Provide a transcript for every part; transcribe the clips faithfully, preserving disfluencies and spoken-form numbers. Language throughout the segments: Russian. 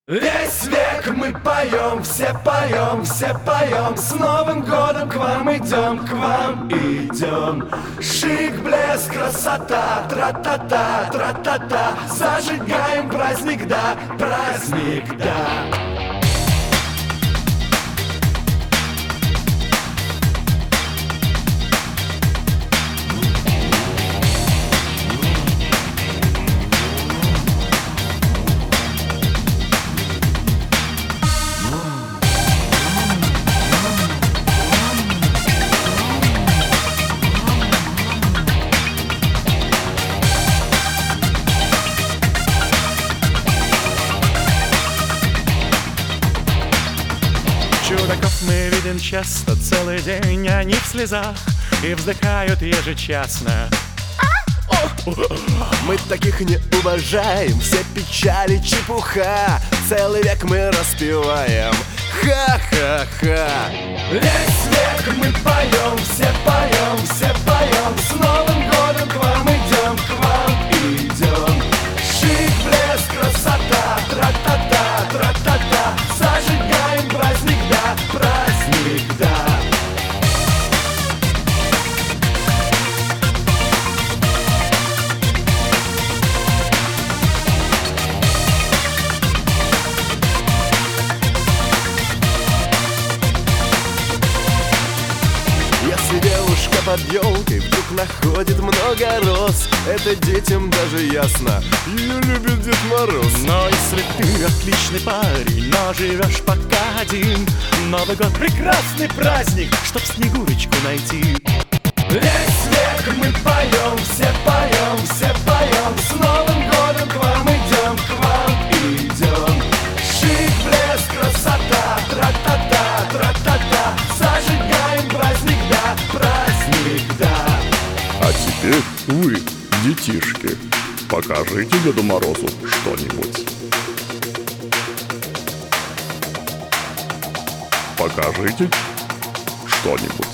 Весь век мы поем, все поем, все поем. С Новым годом к вам идем, к вам идем. Шик, блеск, красота, тра-та-та, тра-та-та. Зажигаем праздник, да, праздник, да. Чудаков мы видим часто целый день, они в слезах и вздыхают ежечасно. Мы таких не уважаем, все печали чепуха. Целый век мы распеваем, ха-ха-ха. Весь век мы поем, все поем, все поем. С Новым годом к вам идем, к вам идем. Шик, блеск, красота, тра-та-та, тра-та-та. Зажигаем праздник, да, праздник, да. Если девушка под елкой вдруг находит много роз, это детям даже ясно, ее любит Дед Мороз. Но если ты отличный парень, но живешь пока один, Новый год — прекрасный праздник, чтоб Снегурочку найти. Весь век мы поем, все поем, все поем. С Новым годом к вам идем, к вам идем. Шик, блеск, красота, тра-та-та, тра-та-та. Зажигаем праздник, да, праздник, да. А теперь вы, детишки, покажите Деду Морозу что-нибудь. Покажите что-нибудь.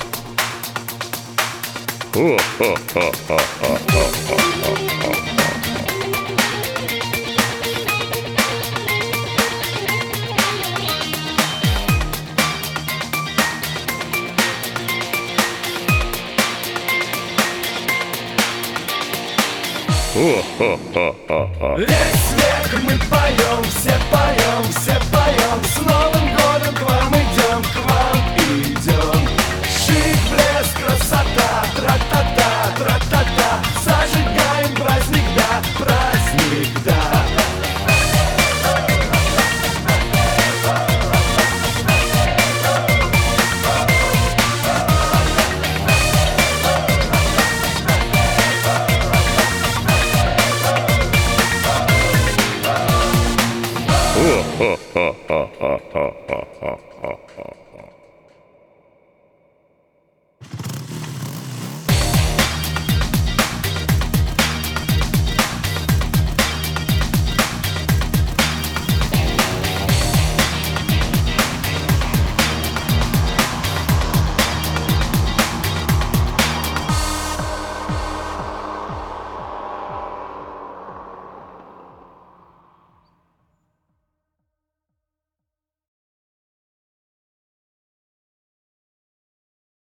Весь век мы поем, все поем, все поем. С Новым годом к вам идем, к вам идем. Шик, блеск, красота, тра-та-та, тра-та-та. Зажигаем праздник, да, праздник, да. Ha ha ha ha ha ha ha ha ha.